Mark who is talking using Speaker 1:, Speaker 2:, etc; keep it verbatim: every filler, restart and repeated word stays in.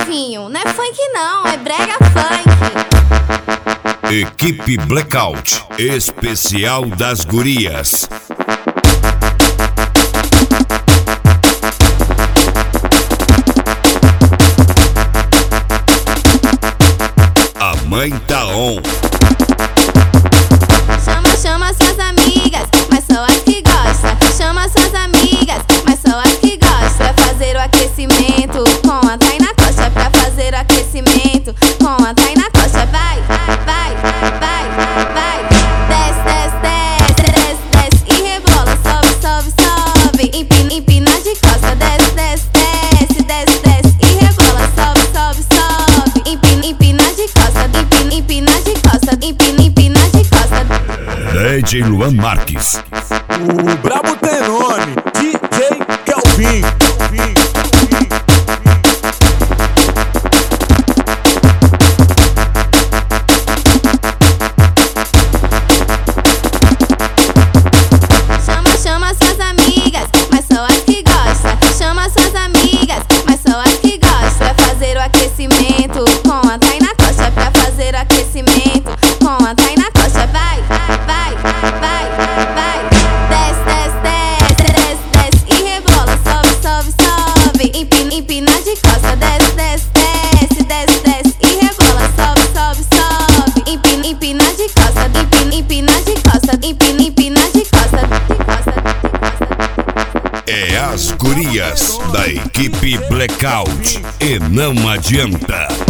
Speaker 1: novinho, não é funk não, é brega funk.
Speaker 2: Equipe Blackout, especial das gurias. A mãe tá on.
Speaker 1: Chama, chama suas amigas, mas só as que gostam. Chama suas amigas, mas só as que gostam. Pra fazer o aquecimento com a Tainá Costa. Pra fazer o aquecimento com a Tainá Costa. Vai, vai, vai, vai. Desce, desce, desce, desce, desce e rebola. Sobe, sobe, sobe. Empina, empina de costa. Desce, desce, desce, desce, desce e rebola. Sobe, sobe, sobe. Empina, empina de costa. Empina, empina de costa. Empina, empina de costa.
Speaker 2: D J Luan Marques.
Speaker 3: O brabo tem nome, D J Kelvin.
Speaker 1: Chama, chama suas amigas, mas só as que gostam. Chama suas amigas, mas só as que gostam. Pra fazer o aquecimento com a Tainá Costa. Pra fazer o aquecimento com a Tainá Costa. Vai, vai, vai, vai. Desce, desce, desce, desce, desce e rebola. Sobe, sobe, sobe. Empina, empina de costa. Desce, desce, desce, desce, desce e rebola. Sobe, sobe, sobe. Empina, empina de costa. Empina, empina de costa. Empina, empina de costa. De costa, de costa.
Speaker 2: É as gurias da equipe Blackout. E não adianta.